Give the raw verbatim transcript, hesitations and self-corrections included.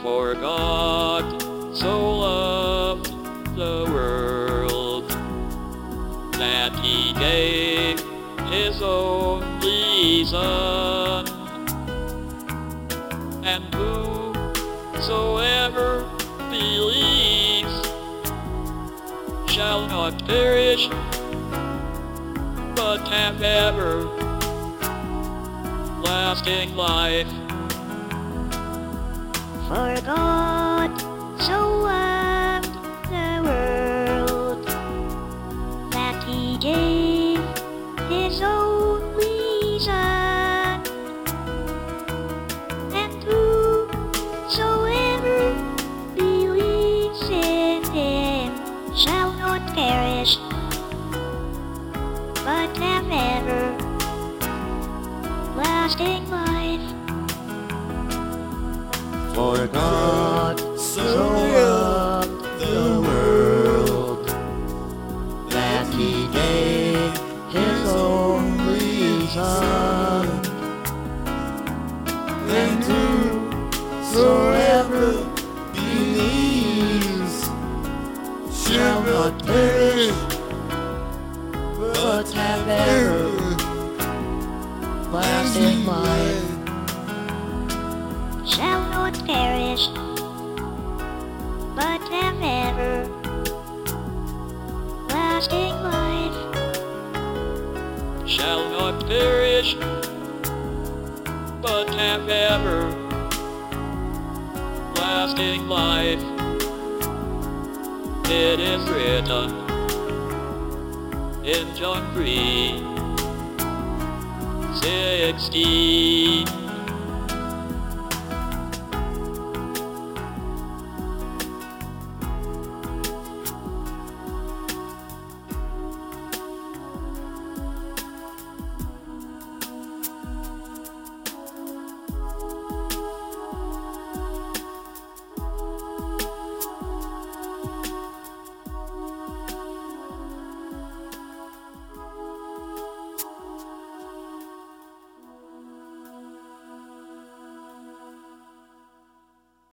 For God so loved the world that he gave his only Son, and whosoever believes shall not perish, but have everlasting life. For God so loved the world that he gave his only Son, and whosoever believes in him shall not perish, but have everlasting life. For God so loved the world that he gave his only Son, and whosoever believes shall not perish, but have everlasting life. Shall not perish, but have everlasting life. Shall not perish, but have everlasting life. It is written in John three sixteen.